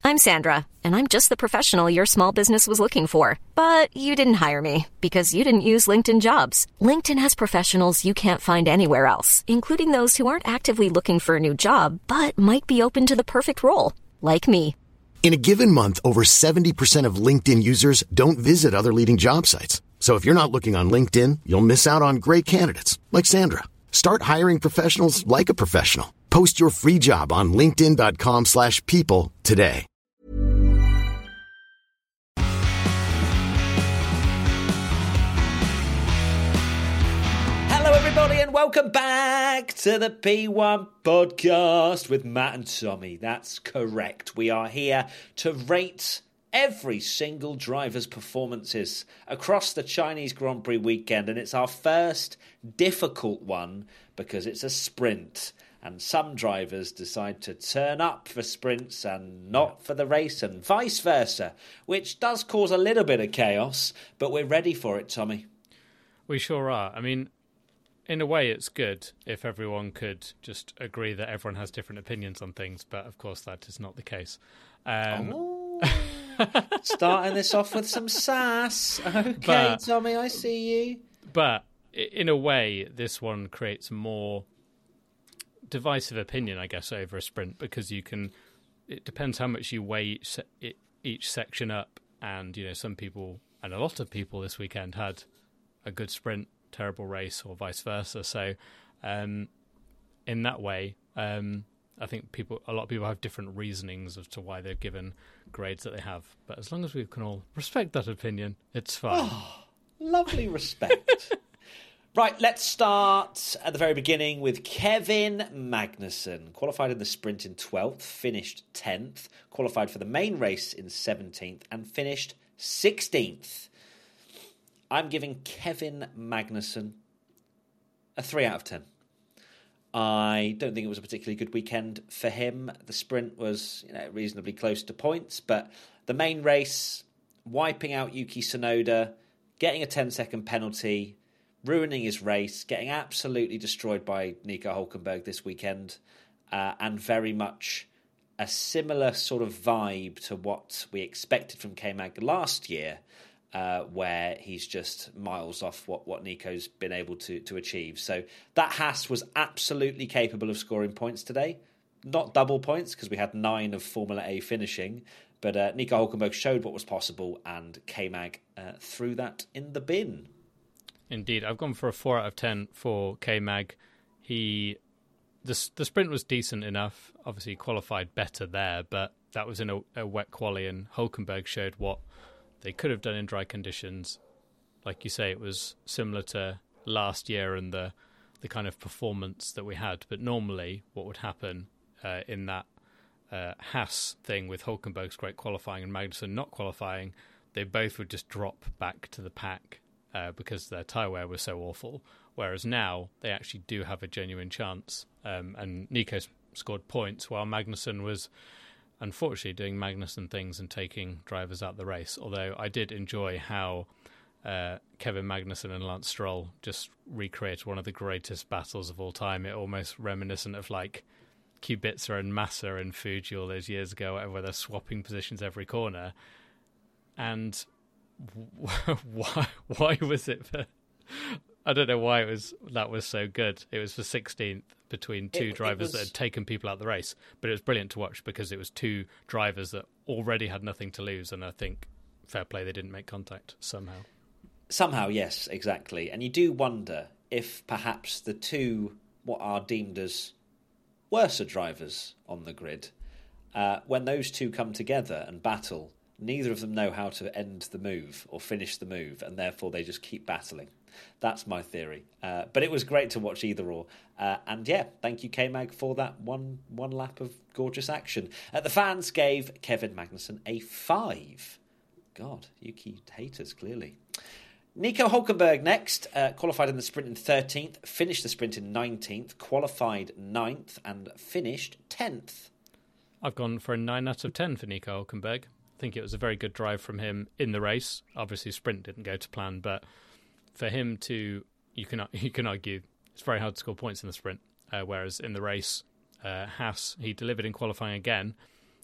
I'm Sandra, and I'm just the professional your small business was looking for. But you didn't hire me because you didn't use LinkedIn Jobs. LinkedIn has professionals you can't find anywhere else, including those who aren't actively looking for a new job, but might be open to the perfect role, like me. In a given month, over 70% of LinkedIn users don't visit other leading job sites. So if you're not looking on LinkedIn, you'll miss out on great candidates like Sandra. Start hiring professionals like a professional. Post your free job on linkedin.com/people today. Hello everybody and welcome back to the P1 podcast with Matt and Tommy. That's correct. We are here to rate every single driver's performances across the Chinese Grand Prix weekend, and it's our first difficult one because it's a sprint and some drivers decide to turn up for sprints and not for the race and vice versa, which does cause a little bit of chaos, but we're ready for it, Tommy. We sure are. I mean, in a way it's good if everyone could just agree that everyone has different opinions on things, but of course that is not the case. Starting this off with some sass. Okay, Tommy, I see you. But in a way, this one creates more divisive opinion, I guess, over a sprint, because you can. It depends how much you weigh each section up, and some people and a lot of people this weekend had a good sprint, terrible race, or vice versa. So, in that way, I think a lot of people have different reasonings as to why they've given grades that they have. But as long as we can all respect that opinion, it's fine. Oh, lovely respect. Right, let's start at the very beginning with Kevin Magnussen. Qualified in the sprint in 12th, finished 10th. Qualified for the main race in 17th and finished 16th. I'm giving Kevin Magnussen a 3 out of 10. I don't think it was a particularly good weekend for him. The sprint was, reasonably close to points, but the main race, wiping out Yuki Tsunoda, getting a 10-second penalty, ruining his race, getting absolutely destroyed by Nico Hülkenberg this weekend, and very much a similar sort of vibe to what we expected from K-Mag last year, where he's just miles off what Nico's been able to achieve. So that Haas was absolutely capable of scoring points today. Not double points, because we had 9 of Formula A finishing, but Nico Hülkenberg showed what was possible, and K-Mag threw that in the bin. Indeed. I've gone for a 4 out of 10 for K-Mag. The sprint was decent enough. Obviously, he qualified better there, but that was in a wet quali, and Hülkenberg showed what they could have done in dry conditions. Like you say, it was similar to last year and the kind of performance that we had. But normally what would happen in that Haas thing with Hülkenberg's great qualifying and Magnussen not qualifying, they both would just drop back to the pack because their tyre wear was so awful. Whereas now they actually do have a genuine chance. And Nico scored points while Magnussen was unfortunately doing Magnussen things and taking drivers out the race. Although I did enjoy how Kevin Magnussen and Lance Stroll just recreated one of the greatest battles of all time. It almost reminiscent of like Kubica and Massa and Fuji all those years ago, where they're swapping positions every corner. And why was it for... I don't know why that was so good. It was for 16th between two drivers that had taken people out of the race. But it was brilliant to watch because it was two drivers that already had nothing to lose. And I think, fair play, they didn't make contact somehow. Somehow, yes, exactly. And you do wonder if perhaps the two, what are deemed as worser drivers on the grid, when those two come together and battle, neither of them know how to end the move or finish the move, and therefore they just keep battling. That's my theory. But it was great to watch either or. And yeah, thank you, K-Mag, for that one lap of gorgeous action. The fans gave Kevin Magnussen a 5. God, Yuki haters, clearly. Nico Hülkenberg next, qualified in the sprint in 13th, finished the sprint in 19th, qualified 9th, and finished 10th. I've gone for a 9 out of 10 for Nico Hülkenberg. I think it was a very good drive from him in the race. Obviously, sprint didn't go to plan, but for him to, you can argue, it's very hard to score points in the sprint, whereas in the race, Haas, he delivered in qualifying again,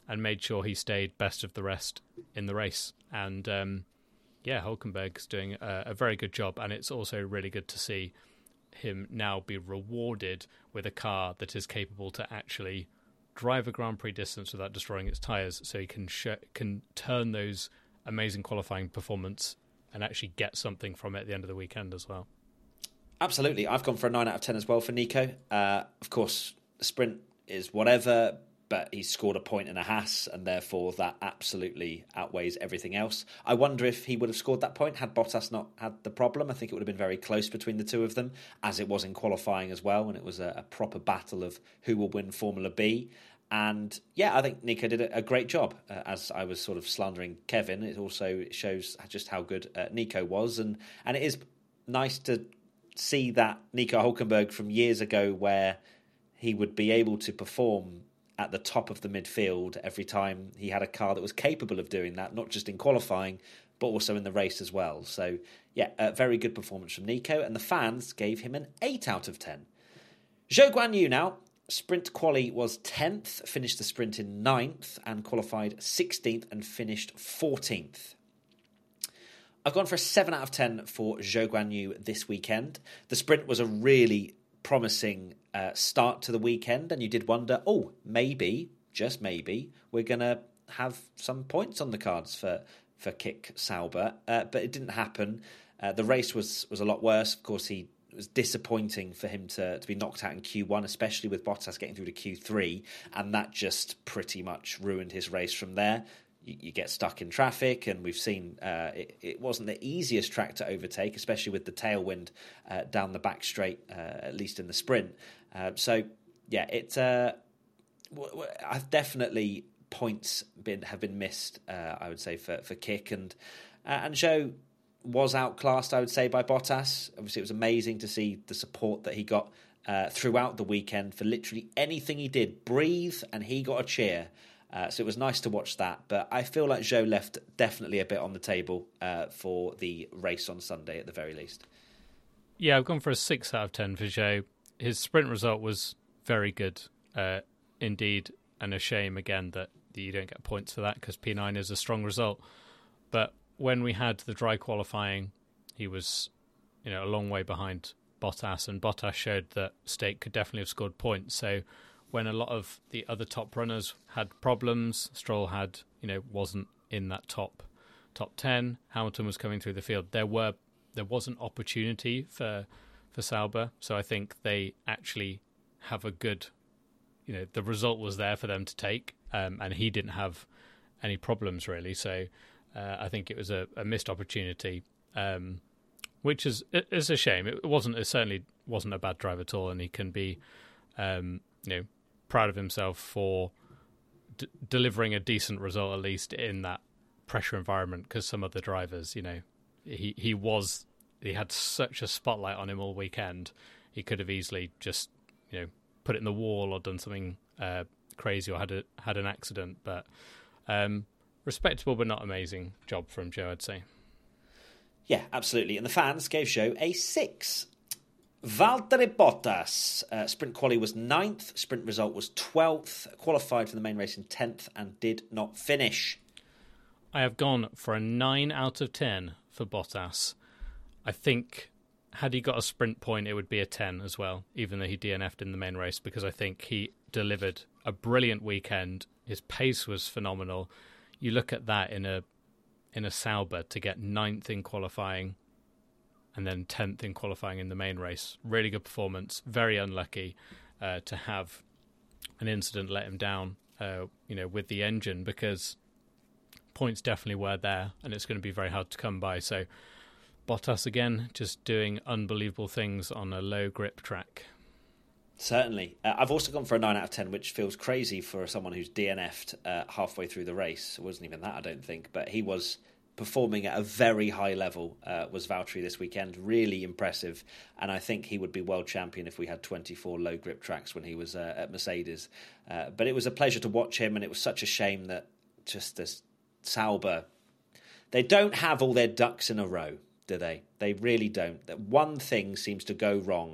and made sure he stayed best of the rest in the race. And Hulkenberg's doing a very good job, and it's also really good to see him now be rewarded with a car that is capable to actually drive a Grand Prix distance without destroying its tyres, so he can turn those amazing qualifying performance and actually get something from it at the end of the weekend as well. Absolutely. I've gone for a 9 out of 10 as well for Nico. Of course, the sprint is whatever, but he's scored a point in a Haas, and therefore that absolutely outweighs everything else. I wonder if he would have scored that point had Bottas not had the problem. I think it would have been very close between the two of them, as it was in qualifying as well, and it was a proper battle of who will win Formula B. And I think Nico did a great job. As I was sort of slandering Kevin, it also shows just how good Nico was, and it is nice to see that Nico Hulkenberg from years ago, where he would be able to perform at the top of the midfield every time he had a car that was capable of doing that, not just in qualifying, but also in the race as well. So, a very good performance from Nico, and the fans gave him an 8 out of 10. Zhou Guanyu now. Sprint quali was 10th, finished the sprint in 9th, and qualified 16th and finished 14th. I've gone for a 7 out of 10 for Zhou Guanyu this weekend. The sprint was a really promising start to the weekend, and you did wonder, maybe, just maybe, we're going to have some points on the cards for Kik Sauber, but it didn't happen. The race was a lot worse. Of course, it was disappointing for him to be knocked out in Q1, especially with Bottas getting through to Q3, and that just pretty much ruined his race from there. You get stuck in traffic, and we've seen it wasn't the easiest track to overtake, especially with the tailwind down the back straight, at least in the sprint. I've definitely points have been missed, I would say, for Kik, and Zhou was outclassed, I would say, by Bottas. Obviously, it was amazing to see the support that he got throughout the weekend for literally anything he did. Breathe, and he got a cheer. So it was nice to watch that, but I feel like Zhou left definitely a bit on the table for the race on Sunday at the very least. Yeah, I've gone for a 6 out of 10 for Zhou. His sprint result was very good indeed, and a shame again that you don't get points for that because P9 is a strong result. But when we had the dry qualifying, he was a long way behind Bottas, and Bottas showed that Stake could definitely have scored points. So when a lot of the other top runners had problems, Stroll wasn't in that top 10. Hamilton was coming through the field. There was an opportunity for Sauber, so I think they actually have a good. The result was there for them to take, and he didn't have any problems really. So I think it was a missed opportunity, which is a shame. It certainly wasn't a bad drive at all, and he can be proud of himself for delivering a decent result, at least in that pressure environment, because some of the drivers, he had such a spotlight on him all weekend. He could have easily just put it in the wall or done something crazy or had an accident, but respectable but not amazing job from Zhou, I'd say. Yeah, absolutely, and the fans gave Zhou a 6. Valtteri Bottas, sprint quali was 9th, sprint result was 12th, qualified for the main race in 10th and did not finish. I have gone for a 9 out of 10 for Bottas. I think had he got a sprint point, it would be a 10 as well, even though he DNF'd in the main race, because I think he delivered a brilliant weekend. His pace was phenomenal. You look at that in a Sauber to get 9th in qualifying and then 10th in qualifying in the main race. Really good performance. Very unlucky to have an incident let him down, with the engine, because points definitely were there, and it's going to be very hard to come by. So Bottas again, just doing unbelievable things on a low grip track. Certainly. I've also gone for a 9 out of 10, which feels crazy for someone who's DNF'd halfway through the race. It wasn't even that, I don't think, but he was performing at a very high level, was Valtteri this weekend. Really impressive, and I think he would be world champion if we had 24 low grip tracks when he was at Mercedes. But it was a pleasure to watch him, and it was such a shame that just this Sauber, they don't have all their ducks in a row, do they? They really don't. That one thing seems to go wrong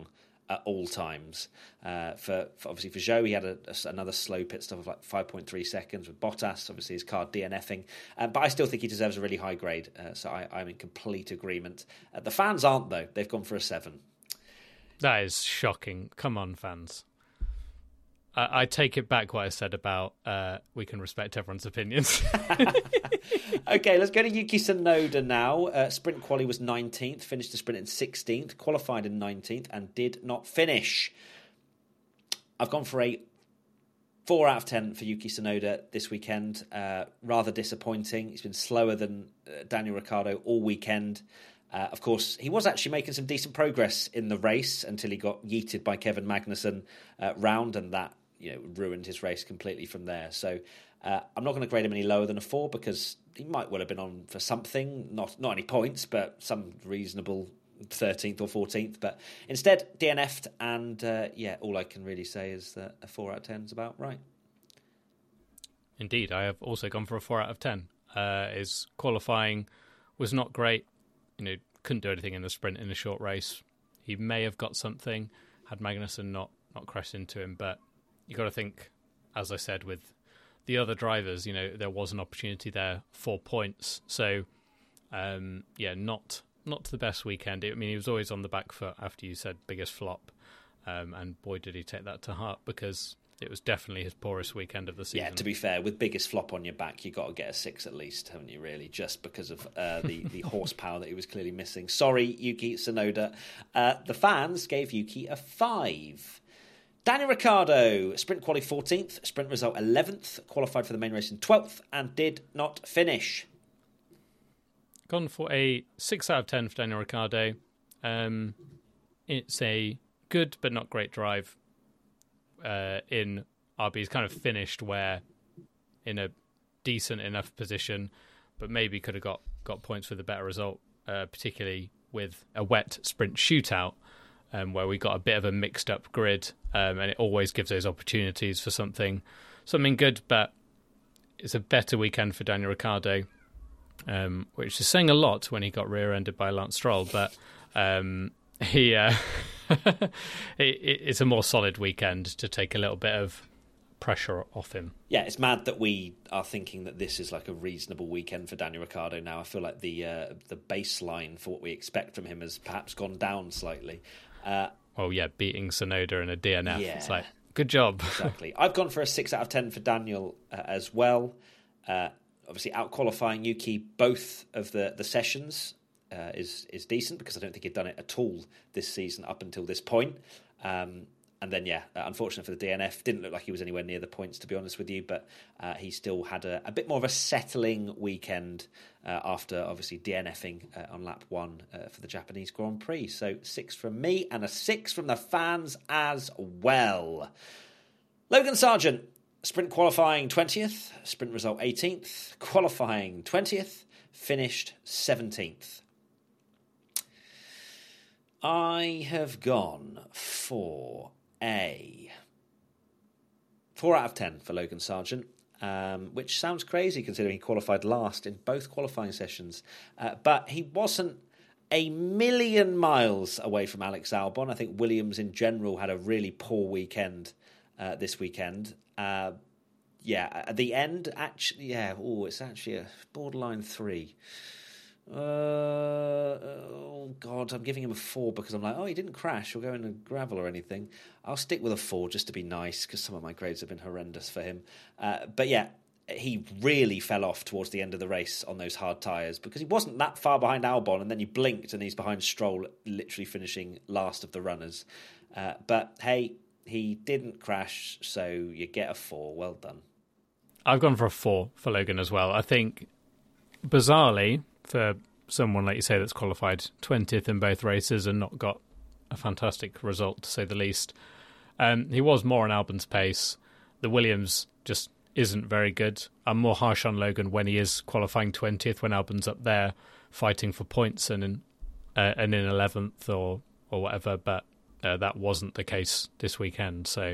at all times. For obviously for Zhou, he had another slow pit stop of like 5.3 seconds. With Bottas, obviously his car DNFing, but I still think he deserves a really high grade. So I'm in complete agreement. The fans aren't though; they've gone for a 7. That is shocking. Come on, fans. I take it back what I said about we can respect everyone's opinions. Okay, let's go to Yuki Tsunoda now. Sprint quali was 19th, finished the sprint in 16th, qualified in 19th, and did not finish. I've gone for a 4 out of 10 for Yuki Tsunoda this weekend. Rather disappointing. He's been slower than Daniel Ricciardo all weekend. Of course, he was actually making some decent progress in the race until he got yeeted by Kevin Magnussen round, and that ruined his race completely from there. So I'm not going to grade him any lower than a 4 because he might well have been on for something, not any points, but some reasonable 13th or 14th. But instead, DNF'd, and all I can really say is that a 4 out of 10 is about right. Indeed, I have also gone for a 4 out of 10. His qualifying was not great. Couldn't do anything in the sprint in a short race. He may have got something had Magnussen not crashed into him, but you got to think, as I said, with the other drivers, there was an opportunity there for points. So, not the best weekend. I mean, he was always on the back foot after you said biggest flop, and boy, did he take that to heart because it was definitely his poorest weekend of the season. Yeah, to be fair, with biggest flop on your back, you got to get a 6 at least, haven't you, really? Just because of the horsepower that he was clearly missing. Sorry, Yuki Tsunoda. The fans gave Yuki a 5. Daniel Ricciardo, sprint quali 14th, sprint result 11th, qualified for the main race in 12th, and did not finish. Gone for a 6 out of 10 for Daniel Ricciardo. It's a good but not great drive. In RB, he's kind of finished where in a decent enough position, but maybe could have got points with a better result, particularly with a wet sprint shootout, where we got a bit of a mixed up grid, and it always gives those opportunities for something good. But it's a better weekend for Daniel Ricciardo, which is saying a lot when he got rear-ended by Lance Stroll, but it's a more solid weekend to take a little bit of pressure off him. Yeah, it's mad that we are thinking that this is like a reasonable weekend for Daniel Ricciardo now. I feel like the baseline for what we expect from him has perhaps gone down slightly. Beating Tsunoda in a DNF. Yeah. It's like, good job. Exactly. I've gone for a 6 out of 10 for Daniel as well. Obviously, out-qualifying Yuki both of the sessions is decent because I don't think he'd done it at all this season up until this point. And then, unfortunately for the DNF, didn't look like he was anywhere near the points, to be honest with you, but he still had a bit more of a settling weekend after, obviously, DNFing on lap 1 for the Japanese Grand Prix. So 6 from me and a 6 from the fans as well. Logan Sargent, sprint qualifying 20th, sprint result 18th, qualifying 20th, finished 17th. I have gone for a 4 out of 10 for Logan Sargent, which sounds crazy considering he qualified last in both qualifying sessions. But he wasn't a million miles away from Alex Albon. I think Williams in general had a really poor weekend this weekend. At the end, actually, it's actually a borderline 3. God, I'm giving him a 4 because I'm like, he didn't crash or go in a gravel or anything. I'll stick with a 4 just to be nice because some of my grades have been horrendous for him. He really fell off towards the end of the race on those hard tyres because he wasn't that far behind Albon, and then you blinked and he's behind Stroll, literally finishing last of the runners. But hey, he didn't crash, so you get a 4. Well done. I've gone for a 4 for Logan as well. I think, bizarrely, for someone, like you say, that's qualified 20th in both races and not got a fantastic result, to say the least, he was more on Albon's pace. The Williams just isn't very good. I'm more harsh on Logan when he is qualifying 20th, when Albon's up there fighting for points and in 11th or whatever, but that wasn't the case this weekend. So,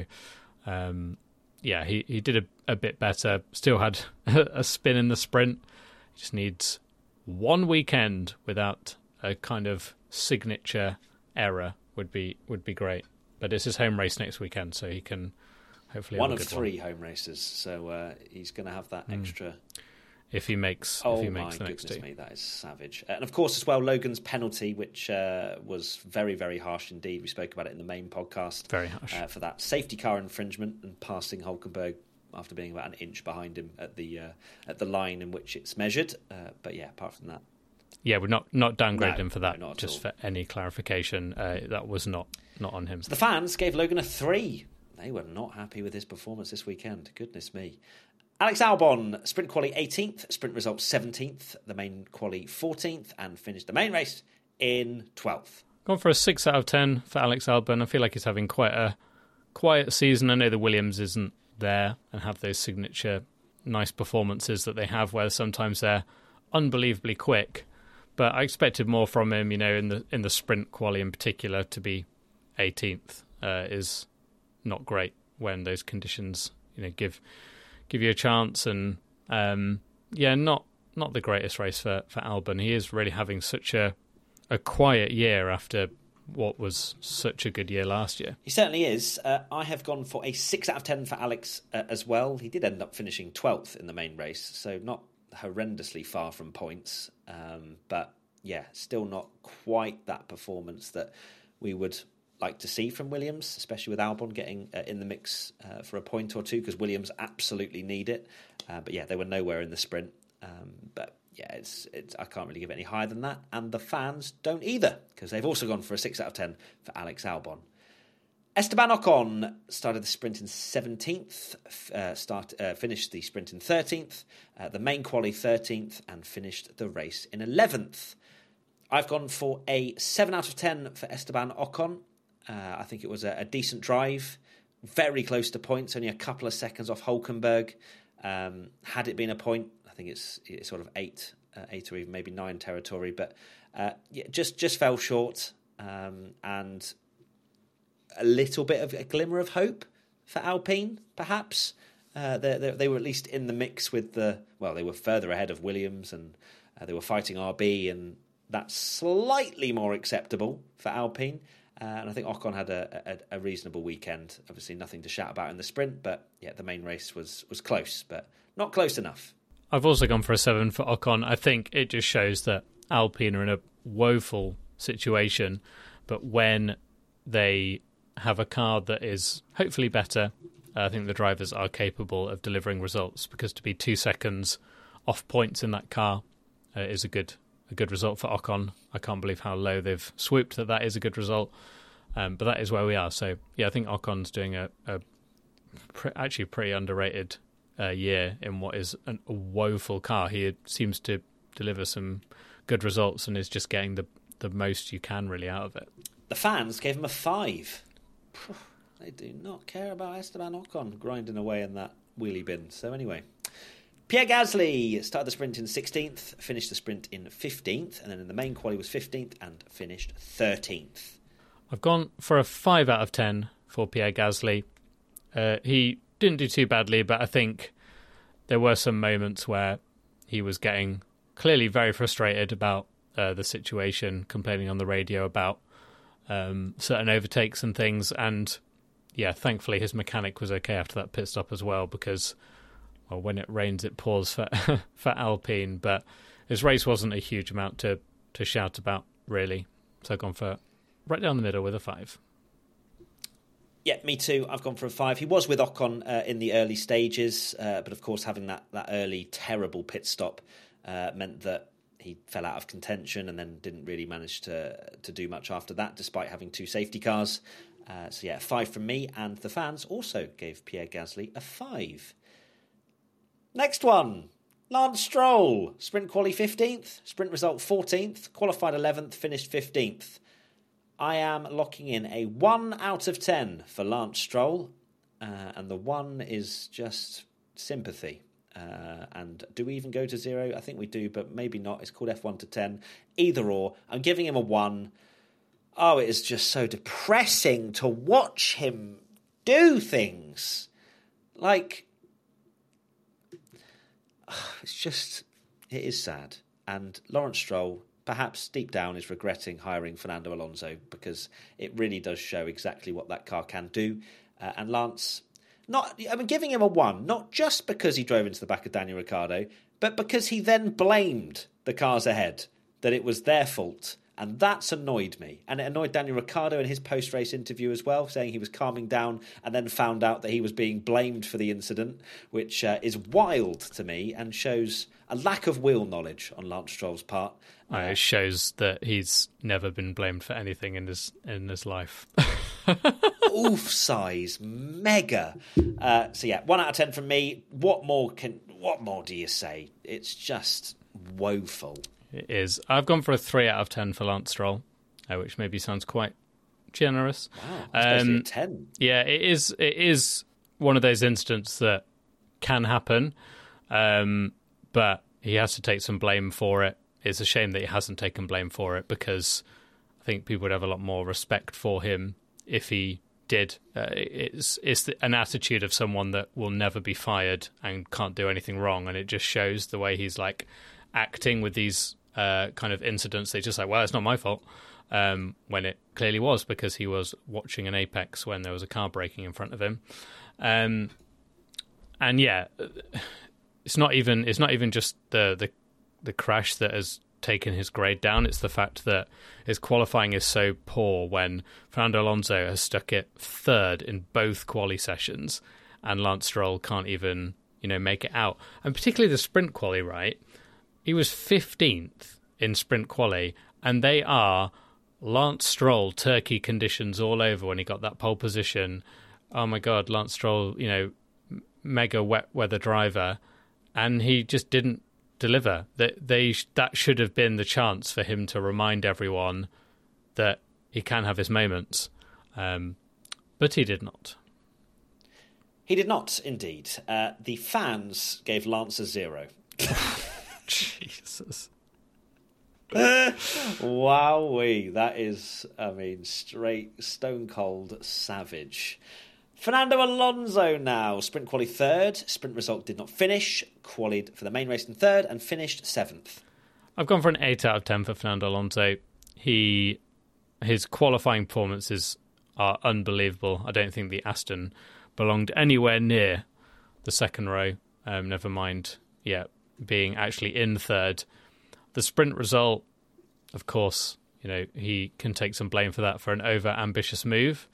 he did a bit better. Still had a spin in the sprint. He just needs one weekend without a kind of signature error would be great. But it's his home race next weekend, so he can hopefully have one a of good three home races. So he's going to have that extra. If he makes Oh the my next goodness two. me, that is savage. And of course, as well, Logan's penalty, which was very, very harsh indeed. We spoke about it in the main podcast. Very harsh. For that safety car infringement and passing Hulkenberg after being about an inch behind him at the line in which it's measured. But yeah, apart from that. Yeah, we're not downgraded him for that, not at just all. for any clarification. That was not on him. So the fans gave Logan a 3. They were not happy with his performance this weekend. Goodness me. Alex Albon, sprint quali 18th, sprint result 17th, the main quali 14th, and finished the main race in 12th. Gone for a 6 out of 10 for Alex Albon. I feel like he's having quite a quiet season. I know the Williams isn't there and have those signature nice performances that they have where sometimes they're unbelievably quick. But I expected more from him, in the sprint quali in particular. To be 18th is not great when those conditions, give you a chance. And not the greatest race for Albon. He is really having such a quiet year after what was such a good year last year. He certainly is. I have gone for a 6 out of 10 for Alex as well. He did end up finishing 12th in the main race, so not horrendously far from points. But yeah, still not quite that performance that we would like to see from Williams, especially with Albon getting in the mix for a point or two, because Williams absolutely need it. But yeah, they were nowhere in the sprint. But yeah, it's I can't really give it any higher than that. And the fans don't either, because they've also gone for a 6 out of 10 for Alex Albon. Esteban Ocon started the sprint in 17th, finished the sprint in 13th, the main quali 13th, and finished the race in 11th. I've gone for a 7 out of 10 for Esteban Ocon. I think it was a decent drive, very close to points, only a couple of seconds off Hulkenberg. Had it been a point, I think it's sort of 8 or even maybe 9 territory, but just fell short, and a little bit of a glimmer of hope for Alpine, perhaps. They were at least in the mix with they were further ahead of Williams, and they were fighting RB, and that's slightly more acceptable for Alpine. And I think Ocon had a reasonable weekend. Obviously nothing to shout about in the sprint, but yeah, the main race was close, but not close enough. I've also gone for a 7 for Ocon. I think it just shows that Alpine are in a woeful situation, but when they have a car that is hopefully better, I think the drivers are capable of delivering results, because to be 2 seconds off points in that car is a good result for Ocon. I can't believe how low they've swooped that is a good result. But that is where we are. So, yeah, I think Ocon's doing actually a pretty underrated year in what is a woeful car. He seems to deliver some good results and is just getting the most you can really out of it. The fans gave him a 5. They do not care about Esteban Ocon grinding away in that wheelie bin. So anyway, Pierre Gasly started the sprint in 16th, finished the sprint in 15th, and then in the main quali was 15th and finished 13th. I've gone for a 5 out of 10 for Pierre Gasly. He didn't do too badly, but I think there were some moments where he was getting clearly very frustrated about the situation, complaining on the radio about certain overtakes and things. And yeah, thankfully his mechanic was okay after that pit stop as well, because when it rains it pours for Alpine. But his race wasn't a huge amount to shout about, really. So I've gone for right down the middle with a 5. Yeah, me too. I've gone for a 5. He was with Ocon in the early stages, but of course having that early terrible pit stop meant that he fell out of contention and then didn't really manage to do much after that, despite having 2 safety cars. So yeah, a 5 from me, and the fans also gave Pierre Gasly a 5. Next one, Lance Stroll. Sprint quali 15th, sprint result 14th, qualified 11th, finished 15th. I am locking in a 1 out of 10 for Lance Stroll, and the 1 is just sympathy. And do we even go to 0? I think we do, but maybe not. It's called F1 to 10. Either or. I'm giving him a 1. Oh, it is just so depressing to watch him do things. Like, it is sad. And Lawrence Stroll, perhaps deep down is regretting hiring Fernando Alonso, because it really does show exactly what that car can do. And Lance, giving him a 1, not just because he drove into the back of Daniel Ricciardo, but because he then blamed the cars ahead, that it was their fault. And that's annoyed me. And it annoyed Daniel Ricciardo in his post-race interview as well, saying he was calming down and then found out that he was being blamed for the incident, which is wild to me and shows a lack of wheel knowledge on Lance Stroll's part. It shows that he's never been blamed for anything in his life. Oof size, mega. 1 out of 10 from me. What more do you say? It's just woeful. It is. I've gone for a 3 out of 10 for Lance Stroll, which maybe sounds quite generous. Wow, that's basically a 10. Yeah, it is one of those incidents that can happen, but he has to take some blame for it. It's a shame that he hasn't taken blame for it, because I think people would have a lot more respect for him if he did. It's an attitude of someone that will never be fired and can't do anything wrong, and it just shows the way he's acting with these kind of incidents. They're just well, it's not my fault, when it clearly was, because he was watching an apex when there was a car braking in front of him. And yeah, it's not even just the crash that has taken his grade down. It's the fact that his qualifying is so poor when Fernando Alonso has stuck it 3rd in both quali sessions, and Lance Stroll can't even make it out. And particularly the sprint quali, right? He was 15th in sprint quali, and they are Lance Stroll Turkey conditions all over when he got that pole position. Oh my God, Lance Stroll, mega wet weather driver, and he just didn't deliver. That should have been the chance for him to remind everyone that he can have his moments, but he did not. He did not, indeed. The fans gave Lance a 0. Jesus. Wowee. That is, straight stone cold savage. Fernando Alonso now. Sprint quali 3rd. Sprint result did not finish. Qualied for the main race in 3rd and finished 7th. I've gone for an 8 out of 10 for Fernando Alonso. His qualifying performances are unbelievable. I don't think the Aston belonged anywhere near the second row. Never mind, being actually in 3rd. The sprint result, of course, he can take some blame for that, for an over-ambitious move.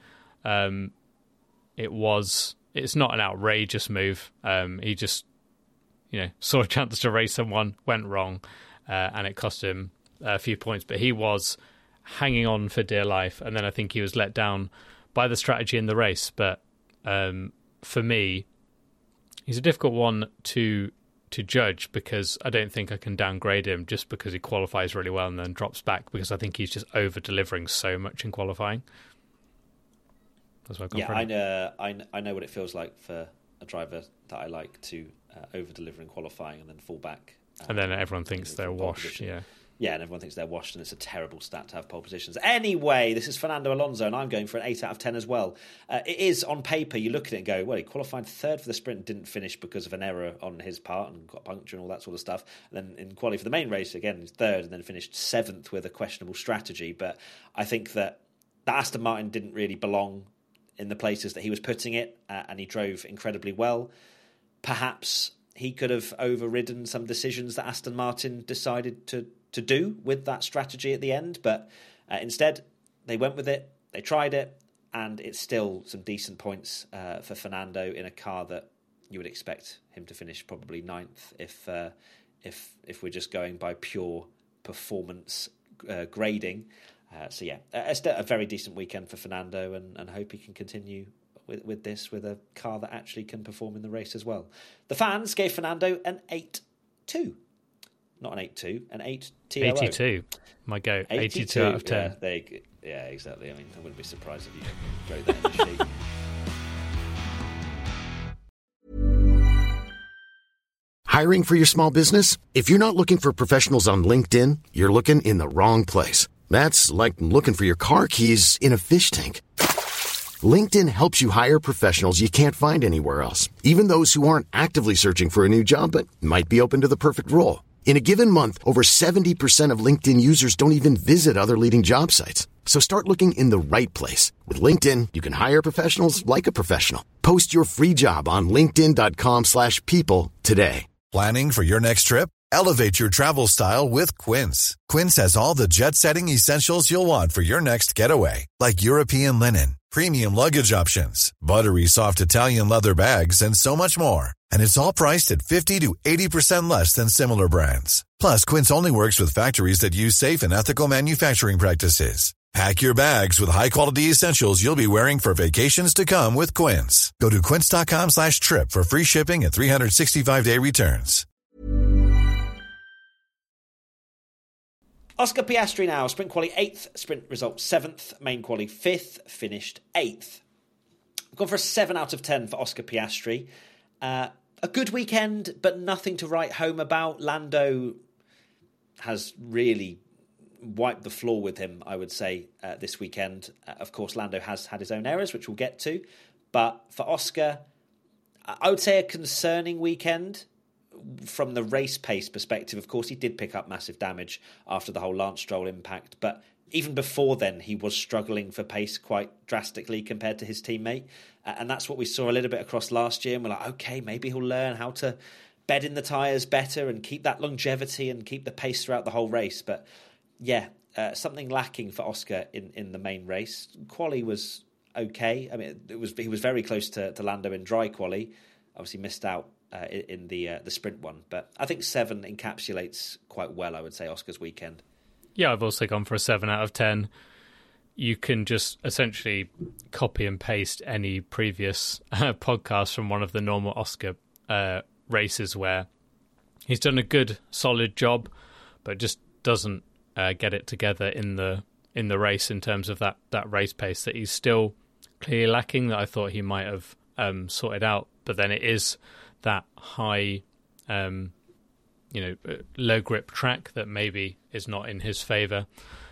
It's not an outrageous move. He just, saw a chance to race someone, went wrong, and it cost him a few points. But he was hanging on for dear life, and then I think he was let down by the strategy in the race. But for me, he's a difficult one to judge, because I don't think I can downgrade him just because he qualifies really well and then drops back, because I think he's just over-delivering so much in qualifying. That's what I've gone for. I know what it feels like for a driver that I like to over-deliver in qualifying and then fall back. And then everyone thinks they're washed, Yeah, and everyone thinks they're washed, and it's a terrible stat to have pole positions. Anyway, this is Fernando Alonso, and I'm going for an 8 out of 10 as well. It is, on paper, you look at it and go, well, he qualified 3rd for the sprint and didn't finish because of an error on his part and got a puncture and all that sort of stuff. And then in quali for the main race, again, he's 3rd and then finished 7th with a questionable strategy. But I think that the Aston Martin didn't really belong in the places that he was putting it, and he drove incredibly well. Perhaps he could have overridden some decisions that Aston Martin decided to do with that strategy at the end, but instead they went with it, they tried it, and it's still some decent points for Fernando in a car that you would expect him to finish probably 9th if we're just going by pure performance grading. A very decent weekend for Fernando, and hope he can continue with this with a car that actually can perform in the race as well. The fans gave Fernando an 8-2. Not an 8-2, an 8-TOO. 82. My go. 82 out of 10. Yeah, exactly. I wouldn't be surprised if you wrote that in the sheet. Hiring for your small business? If you're not looking for professionals on LinkedIn, you're looking in the wrong place. That's like looking for your car keys in a fish tank. LinkedIn helps you hire professionals you can't find anywhere else, even those who aren't actively searching for a new job but might be open to the perfect role. In a given month, over 70% of LinkedIn users don't even visit other leading job sites. So start looking in the right place. With LinkedIn, you can hire professionals like a professional. Post your free job on linkedin.com/people today. Planning for your next trip? Elevate your travel style with Quince. Quince has all the jet-setting essentials you'll want for your next getaway, like European linen, premium luggage options, buttery soft Italian leather bags, and so much more. And it's all priced at 50 to 80% less than similar brands. Plus, Quince only works with factories that use safe and ethical manufacturing practices. Pack your bags with high-quality essentials you'll be wearing for vacations to come with Quince. Go to quince.com/trip for free shipping and 365-day returns. Oscar Piastri now, sprint quali 8th, sprint result 7th, main quali 5th, finished 8th. I've gone for a 7 out of 10 for Oscar Piastri. A good weekend, but nothing to write home about. Lando has really wiped the floor with him, I would say, this weekend. Of course, Lando has had his own errors, which we'll get to. But for Oscar, I would say a concerning weekend from the race pace perspective. Of course, he did pick up massive damage after the whole Lance Stroll impact. But even before then, he was struggling for pace quite drastically compared to his teammate. And that's what we saw a little bit across last year. And we're like, okay, maybe he'll learn how to bed in the tyres better and keep that longevity and keep the pace throughout the whole race. But yeah, something lacking for Oscar in the main race. Quali was okay. I mean, he was very close to Lando in dry quali. Obviously missed out in the sprint one. But I think 7 encapsulates quite well, I would say, Oscar's weekend. Yeah, I've also gone for a 7 out of 10. You can just essentially copy and paste any previous podcast from one of the normal Oscar races where he's done a good, solid job, but just doesn't get it together in the race in terms of that race pace that he's still clearly lacking, that I thought he might have sorted out. But then it is that high, low grip track that maybe is not in his favour.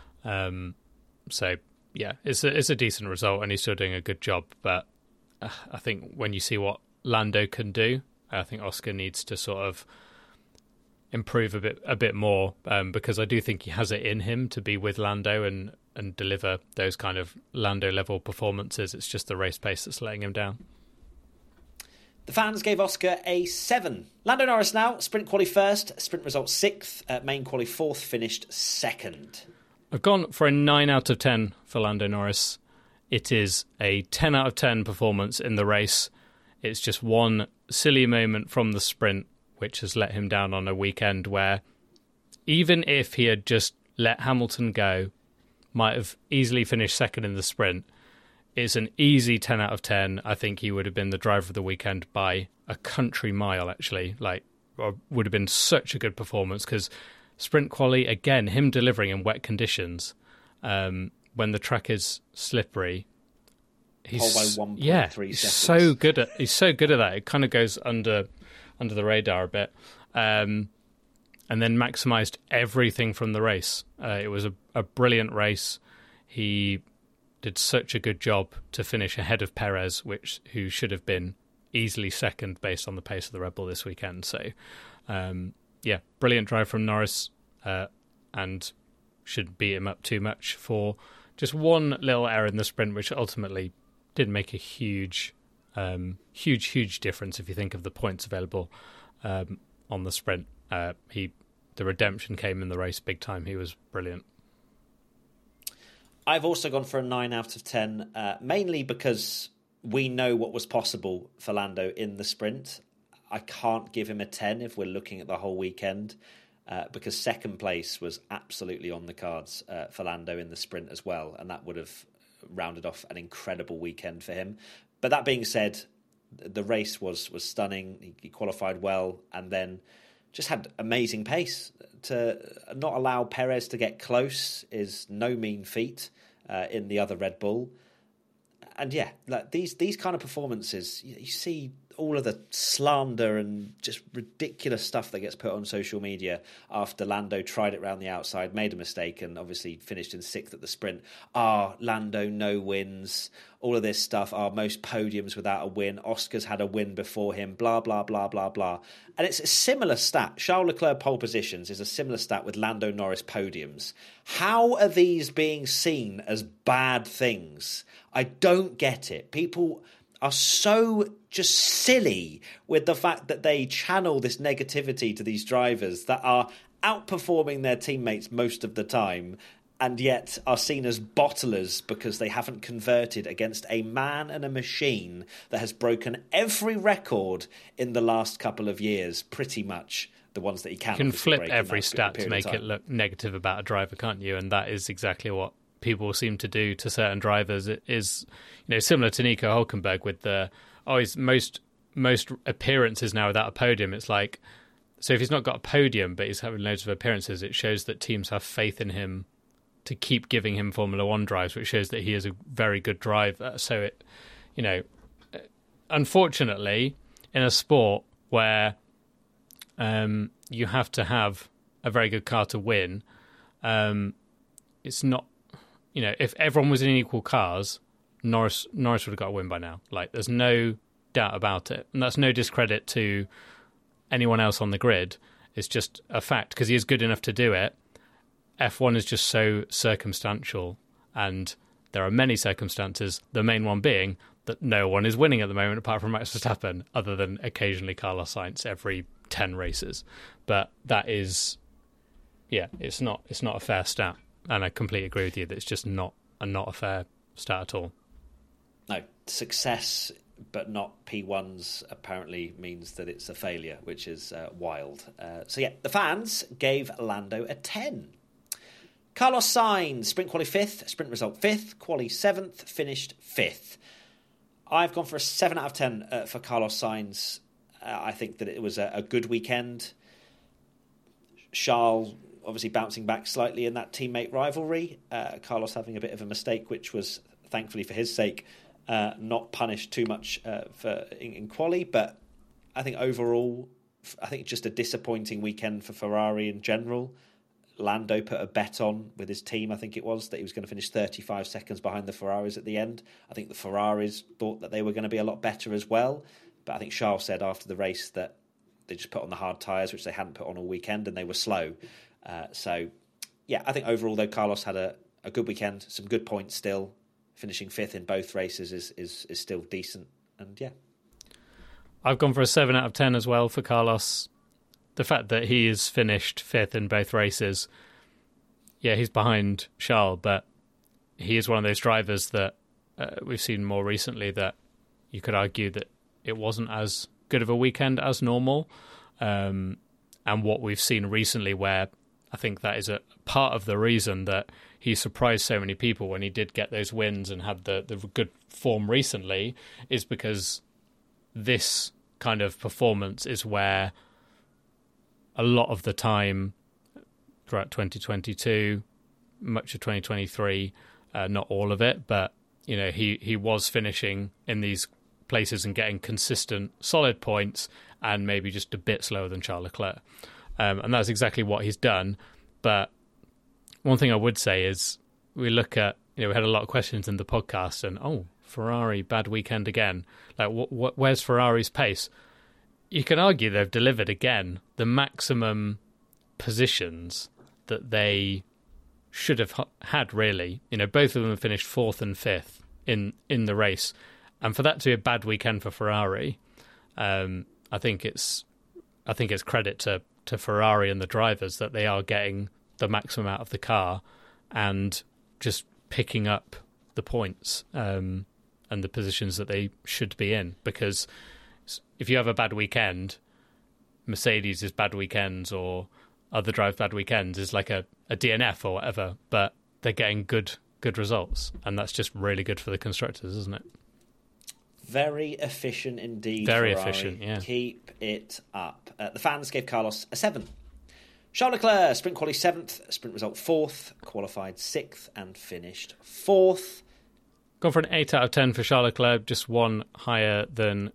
So yeah, it's a decent result, and he's still doing a good job. But I think when you see what Lando can do, I think Oscar needs to sort of improve a bit more, because I do think he has it in him to be with Lando and deliver those kind of Lando level performances. It's just the race pace that's letting him down. The fans gave Oscar a 7. Lando Norris now, sprint quali 1st, sprint result 6th, main quali 4th, finished 2nd. I've gone for a 9 out of 10 for Lando Norris. It is a 10 out of 10 performance in the race. It's just one silly moment from the sprint which has let him down on a weekend where even if he had just let Hamilton go, might have easily finished 2nd in the sprint. It's an easy 10 out of 10. I think he would have been the driver of the weekend by a country mile, actually. Would have been such a good performance, because sprint quali, again, him delivering in wet conditions, when the track is slippery, he's by 1.3 seconds. He's so good at that. It kind of goes under the radar a bit. And then maximised everything from the race. It was a brilliant race. He did such a good job to finish ahead of Perez, who should have been easily 2nd based on the pace of the Red Bull this weekend. So, brilliant drive from Norris, and shouldn't beat him up too much for just one little error in the sprint, which ultimately did make a huge difference if you think of the points available on the sprint. The redemption came in the race big time. He was brilliant. I've also gone for a 9 out of 10, mainly because we know what was possible for Lando in the sprint. I can't give him a 10 if we're looking at the whole weekend, because 2nd place was absolutely on the cards for Lando in the sprint as well, and that would have rounded off an incredible weekend for him. But that being said, the race was stunning. He qualified well, and then just had amazing pace. To not allow Perez to get close is no mean feat in the other Red Bull. And yeah, these kind of performances, you see all of the slander and just ridiculous stuff that gets put on social media after Lando tried it round the outside, made a mistake, and obviously finished in 6th at the sprint. Lando, no wins. All of this stuff, most podiums without a win. Oscar's had a win before him, blah, blah, blah, blah, blah. And it's a similar stat. Charles Leclerc pole positions is a similar stat with Lando Norris podiums. How are these being seen as bad things? I don't get it. People are so just silly with the fact that they channel this negativity to these drivers that are outperforming their teammates most of the time and yet are seen as bottlers because they haven't converted against a man and a machine that has broken every record in the last couple of years, pretty much the ones that he can. You can flip every stat to make it look negative about a driver, can't you? And that is exactly what people seem to do to certain drivers. It is, similar to Nico Hülkenberg with his most appearances now without a podium. It's like, so if he's not got a podium but he's having loads of appearances, it shows that teams have faith in him to keep giving him Formula One drives, which shows that he is a very good driver. So unfortunately, in a sport where you have to have a very good car to win, it's not. If everyone was in equal cars, Norris would have got a win by now. Like, there's no doubt about it. And that's no discredit to anyone else on the grid. It's just a fact, because he is good enough to do it. F1 is just so circumstantial, and there are many circumstances, the main one being that no one is winning at the moment apart from Max Verstappen, other than occasionally Carlos Sainz every 10 races. But that is, it's not a fair stat. And I completely agree with you that it's just not a fair stat at all. No, success but not P1s apparently means that it's a failure, which is wild. The fans gave Lando a 10. Carlos Sainz, sprint quali 5th, sprint result 5th, quali 7th, finished 5th. I've gone for a 7 out of 10 for Carlos Sainz. I think that it was a good weekend. Charles obviously bouncing back slightly in that teammate rivalry. Carlos having a bit of a mistake, which was, thankfully for his sake, not punished too much in quali. But I think overall, just a disappointing weekend for Ferrari in general. Lando put a bet on with his team, I think it was, that he was going to finish 35 seconds behind the Ferraris at the end. I think the Ferraris thought that they were going to be a lot better as well. But I think Charles said after the race that they just put on the hard tyres, which they hadn't put on all weekend, and they were slow. I think overall, though, Carlos had a good weekend, some good points still. Finishing 5th in both races is still decent. And I've gone for a 7 out of 10 as well for Carlos. The fact that he has finished 5th in both races, he's behind Charles, but he is one of those drivers that we've seen more recently that you could argue that it wasn't as good of a weekend as normal. And what we've seen recently, where I think that is a part of the reason that he surprised so many people when he did get those wins and had the good form recently, is because this kind of performance is where a lot of the time throughout 2022, much of 2023, not all of it, but he was finishing in these places and getting consistent, solid points, and maybe just a bit slower than Charles Leclerc. And that's exactly what he's done. But one thing I would say is we look at, we had a lot of questions in the podcast and, Ferrari, bad weekend again. Like, where's Ferrari's pace? You can argue they've delivered again the maximum positions that they should have had, really. Both of them have finished 4th and 5th in the race. And for that to be a bad weekend for Ferrari, I think it's credit to Ferrari and the drivers that they are getting the maximum out of the car and just picking up the points and the positions that they should be in. Because if you have a bad weekend, Mercedes' bad weekends or other drive bad weekends is like a DNF or whatever, but they're getting good results, and that's just really good for the constructors, isn't it? Very efficient indeed. Very Ferrari. Efficient, yeah. Keep it up. The fans gave Carlos a 7. Charles Leclerc, sprint quali 7th, sprint result 4th, qualified 6th and finished 4th. Gone for an 8 out of 10 for Charles Leclerc, just one higher than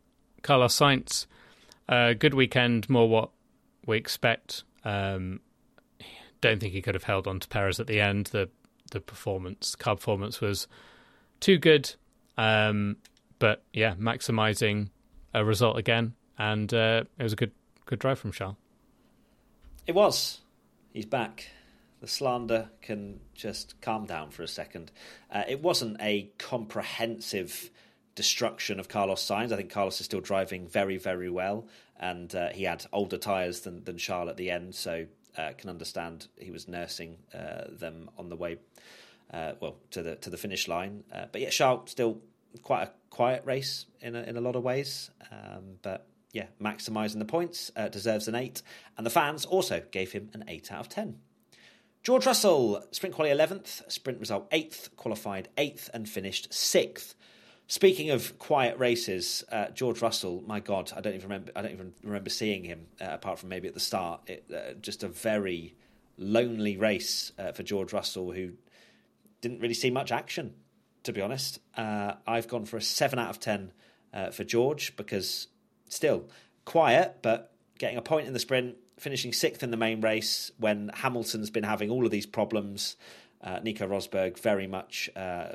Carlos Sainz, good weekend, more what we expect. Don't think he could have held on to Perez at the end. The car performance was too good. But yeah, maximising a result again, and it was a good drive from Charles. It was. He's back. The slander can just calm down for a second. It wasn't a comprehensive destruction of Carlos Sainz. I think Carlos is still driving very, very well, and he had older tyres than Charles at the end, so can understand he was nursing them on the way to the finish line. But yeah, Charles still quite a quiet race in a lot of ways, but yeah, maximising the points, deserves an 8, and the fans also gave him an 8 out of 10. George Russell, sprint quali 11th, sprint result 8th, qualified 8th and finished 6th. Speaking of quiet races, George Russell, my God, I don't even remember seeing him apart from maybe at the start. Just a very lonely race for George Russell, who didn't really see much action, to be honest. I've gone for a 7 out of 10 for George, because still quiet, but getting a point in the sprint, finishing 6th in the main race when Hamilton's been having all of these problems. Nico Rosberg very much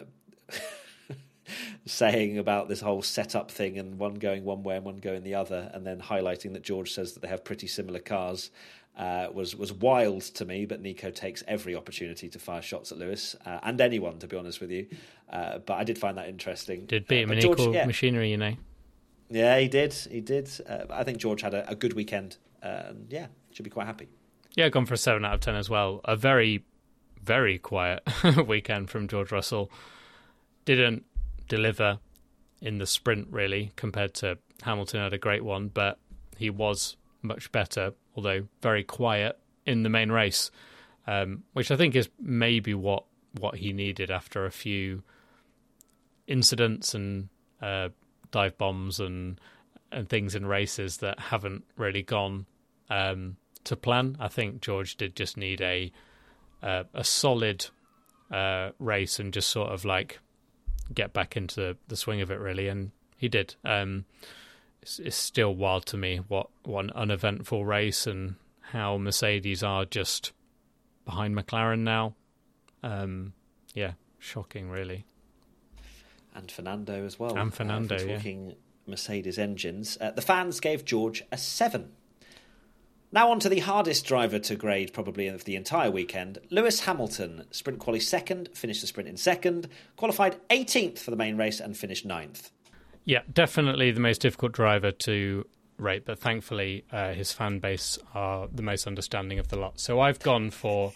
saying about this whole setup thing, and one going one way and one going the other, and then highlighting that George says that they have pretty similar cars, was wild to me. But Nico takes every opportunity to fire shots at Lewis and anyone, to be honest with you. But I did find that interesting. Did beat him in equal machinery, you know. Yeah, he did. I think George had a good weekend. Yeah, should be quite happy. Yeah, gone for a 7 out of 10 as well. A very, very quiet weekend from George Russell. Didn't deliver in the sprint, really, compared to Hamilton. Had a great one, but he was much better, although very quiet in the main race, which I think is maybe what he needed after a few incidents and dive bombs and things in races that haven't really gone to plan. I think George did just need a solid race and just sort of like get back into the swing of it, really, and he did. It's still wild to me what an uneventful race, and how Mercedes are just behind McLaren now. Yeah, shocking, really. And Fernando as well. And Fernando, talking Mercedes engines. The fans gave George a 7. Now on to the hardest driver to grade probably of the entire weekend. Lewis Hamilton, sprint quali 2nd, finished the sprint in 2nd, qualified 18th for the main race and finished 9th. Yeah, definitely the most difficult driver to rate, but thankfully his fan base are the most understanding of the lot. So I've gone for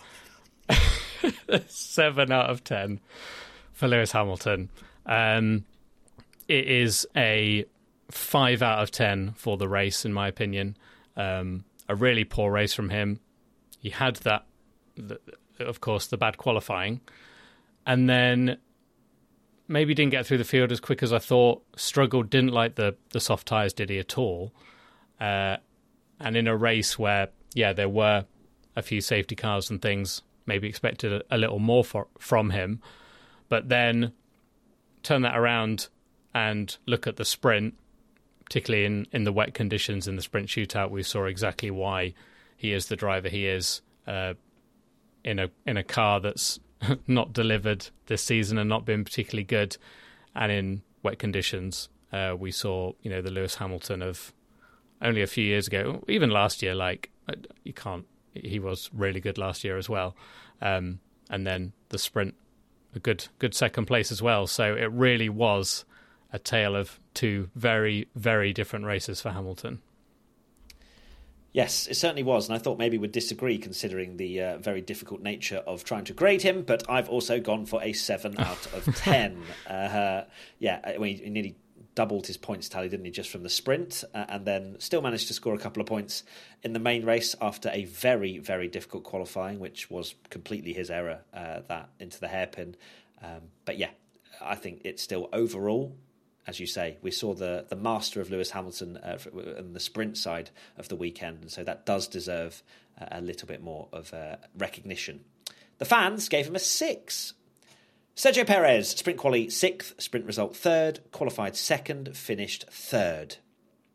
7 out of 10 for Lewis Hamilton. It is a 5 out of 10 for the race, in my opinion. A really poor race from him. He had of course, the bad qualifying, and then maybe didn't get through the field as quick as I thought. Struggled, didn't like the soft tyres, did he, at all? And in a race where, yeah, there were a few safety cars and things, maybe expected a little more from him. But then turn that around and look at the sprint, particularly in the wet conditions in the sprint shootout. We saw exactly why he is the driver he is in a car that's not delivered this season and not been particularly good. And in wet conditions, we saw, the Lewis Hamilton of only a few years ago, even last year. He was really good last year as well. And then the sprint, a good second place as well. So it really was a tale of two very, very different races for Hamilton. Yes, it certainly was, and I thought maybe we'd disagree considering the very difficult nature of trying to grade him, but I've also gone for a 7 out of 10. He nearly doubled his points tally, didn't he, just from the sprint, and then still managed to score a couple of points in the main race after a very, very difficult qualifying, which was completely his error, that into the hairpin. But yeah, I think it's still overall, as you say, we saw the master of Lewis Hamilton on the sprint side of the weekend, and so that does deserve a little bit more of recognition. The fans gave him a 6. Sergio Perez, sprint quali 6th, sprint result 3rd, qualified 2nd, finished 3rd.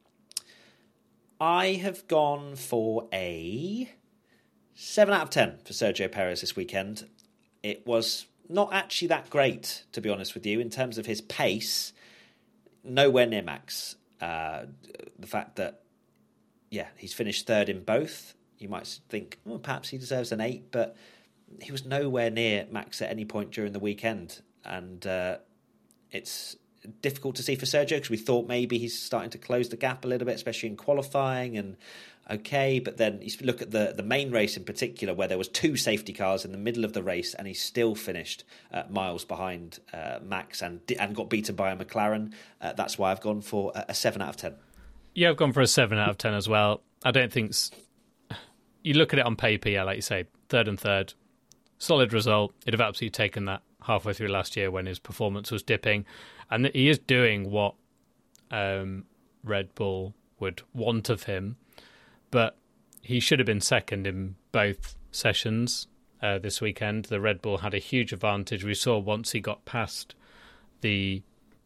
I have gone for a 7 out of 10 for Sergio Perez this weekend. It was not actually that great, to be honest with you, in terms of his pace. Nowhere near Max. The fact that, he's finished third in both. You might think, well, perhaps he deserves an 8, but he was nowhere near Max at any point during the weekend. And it's difficult to see for Sergio because we thought maybe he's starting to close the gap a little bit, especially in qualifying. And but then you look at the main race in particular, where there was 2 safety cars in the middle of the race, and he still finished miles behind Max and got beaten by a McLaren. That's why I've gone for a 7 out of 10. Yeah, I've gone for a 7 out of 10 as well. I don't think you look at it on paper, like you say, third and third, solid result. It'd have absolutely taken that halfway through last year when his performance was dipping. And he is doing what Red Bull would want of him, but he should have been second in both sessions this weekend. The Red Bull had a huge advantage. We saw once he got past the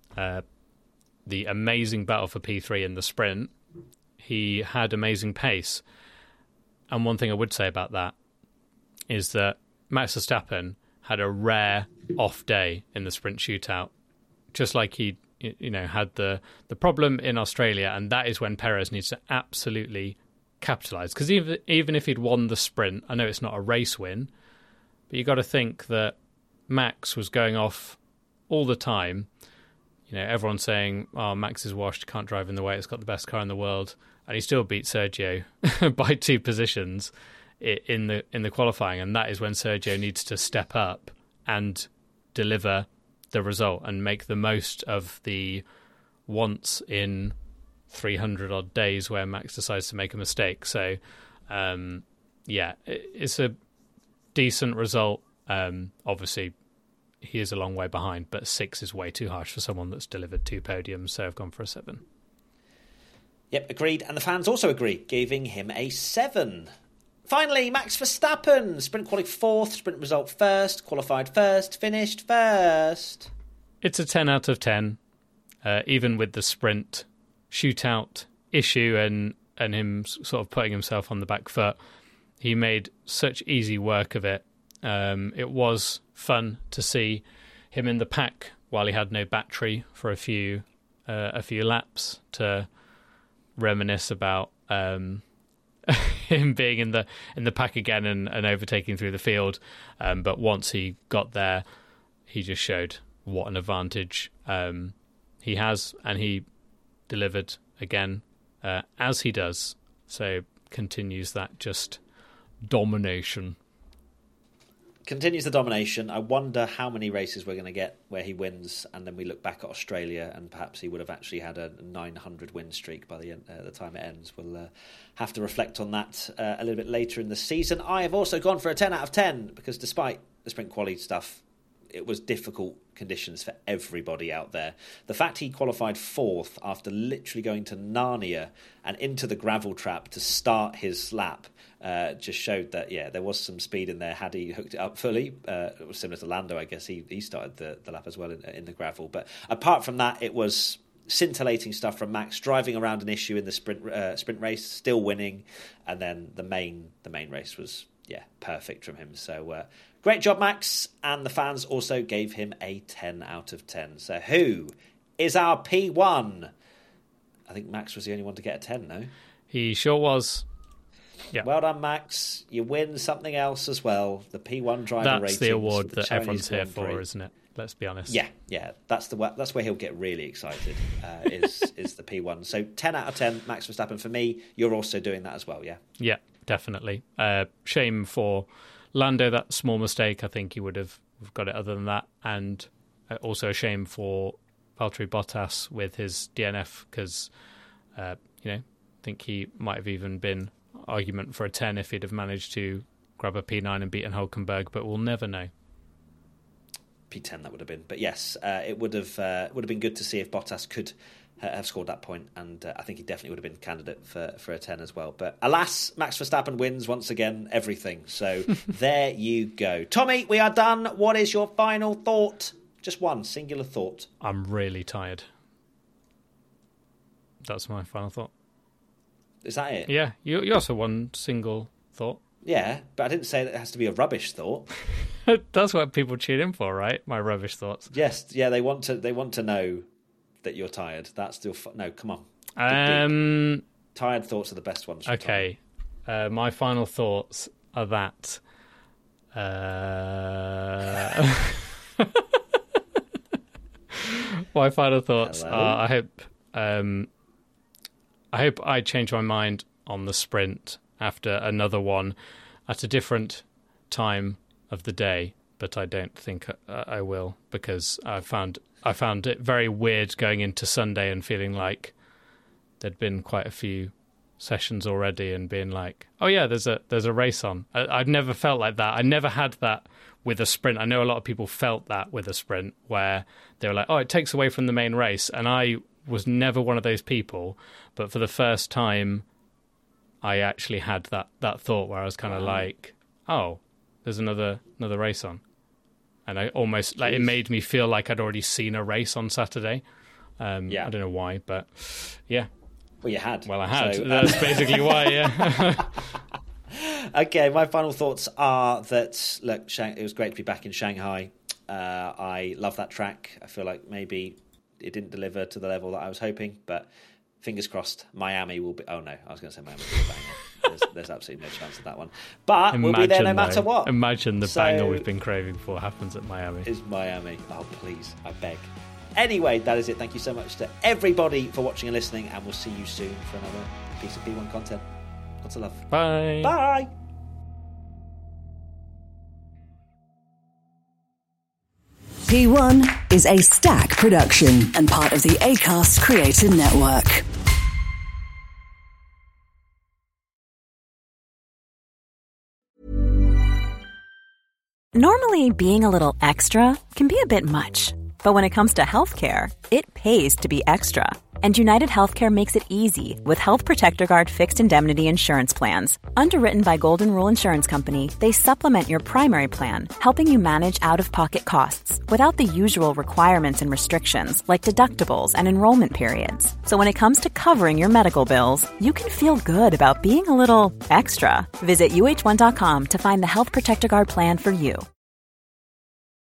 amazing battle for P3 in the sprint, he had amazing pace. And one thing I would say about that is that Max Verstappen had a rare off day in the sprint shootout, just like he had the problem in Australia, and that is when Perez needs to absolutely capitalise. Because even if he'd won the sprint, I know it's not a race win, but you got to think that Max was going off all the time. Everyone's saying, "Oh, Max is washed, can't drive in the way. It's got the best car in the world," and he still beat Sergio by 2 positions in the qualifying, and that is when Sergio needs to step up and deliver the result and make the most of the once in 300 odd days where Max decides to make a mistake. So, it's a decent result. Obviously, he is a long way behind, but 6 is way too harsh for someone that's delivered 2 podiums, so I've gone for a 7. Yep, agreed. And the fans also agree, giving him a 7. Finally, Max Verstappen. Sprint quality 4th, sprint result 1st, qualified 1st, finished 1st. It's a 10 out of 10, even with the sprint shootout issue and him sort of putting himself on the back foot. He made such easy work of it. It was fun to see him in the pack while he had no battery for a few laps to reminisce about him being in the pack again and overtaking through the field. But once he got there, he just showed what an advantage he has, and he delivered again as he does. So continues that just domination. Continues the domination. I wonder how many races we're going to get where he wins, and then we look back at Australia, and perhaps he would have actually had a 900 win streak by the time it ends. We'll have to reflect on that a little bit later in the season. I have also gone for a 10 out of 10 because despite the sprint quality stuff, it was difficult conditions for everybody out there. The fact he qualified 4th after literally going to Narnia and into the gravel trap to start his lap just showed that, there was some speed in there had he hooked it up fully. It was similar to Lando, I guess. He started the lap as well in the gravel. But apart from that, it was scintillating stuff from Max, driving around an issue in the sprint race, still winning. And then the main race was, perfect from him. So great job, Max. And the fans also gave him a 10 out of 10. So who is our P1? I think Max was the only one to get a 10, no? He sure was. Yeah. Well done, Max. You win something else as well. The P1 driver rating. That's the award that everyone's here for, isn't it? Let's be honest. Yeah. That's where he'll get really excited. Is the P1. So 10 out of 10, Max Verstappen for me. You're also doing that as well, yeah? Yeah, definitely. Shame for Lando, that small mistake. I think he would have got it other than that. And also a shame for Valtteri Bottas with his DNF because, I think he might have even been argument for a 10 if he'd have managed to grab a P9 and beaten Hulkenberg, but we'll never know. P10 that would have been, but yes, it would have been good to see if Bottas could have scored that point, and I think he definitely would have been candidate for a 10 as well. But alas, Max Verstappen wins once again everything. So there you go, Tommy. We are done. What is your final thought? Just one singular thought. I'm really tired. That's my final thought. Is that it? Yeah, you also one single thought. Yeah, but I didn't say that it has to be a rubbish thought. That's what people tune in for, right? My rubbish thoughts. Yes, yeah, they want to know that you're tired. That's still no. Come on. Tired thoughts are the best ones. Okay, my final thoughts are that. My final thoughts are: I hope I change my mind on the sprint after another one at a different time of the day, but I don't think I will, because I found it very weird going into Sunday and feeling like there'd been quite a few sessions already and being like, oh yeah, there's a race on. I've never felt like that. I never had that with a sprint. I know a lot of people felt that with a sprint, where they were like, oh, it takes away from the main race, and I was never one of those people. But for the first time, I actually had that thought where I was kind of like, oh, there's another race on. And I almost, like, it made me feel like I'd already seen a race on Saturday. I don't know why, but yeah. Well, you had. Well, I had. So, that's basically why, yeah. Okay, my final thoughts are that, look, it was great to be back in Shanghai. I love that track. I feel like maybe it didn't deliver to the level that I was hoping, but fingers crossed, Miami will be... Oh, no, I was going to say Miami will be a banger. There's absolutely no chance of that one. But we'll be there no matter what. Imagine the banger we've been craving for happens at Miami. Is Miami. Oh, please, I beg. Anyway, that is it. Thank you so much to everybody for watching and listening, and we'll see you soon for another piece of P1 content. Lots of love. Bye. Bye. P1 is a Stack production and part of the Acast Creator Network. Normally, being a little extra can be a bit much, but when it comes to healthcare, it pays to be extra. And United Healthcare makes it easy with Health Protector Guard fixed indemnity insurance plans. Underwritten by Golden Rule Insurance Company, they supplement your primary plan, helping you manage out-of-pocket costs without the usual requirements and restrictions like deductibles and enrollment periods. So when it comes to covering your medical bills, you can feel good about being a little extra. Visit UH1.com to find the Health Protector Guard plan for you.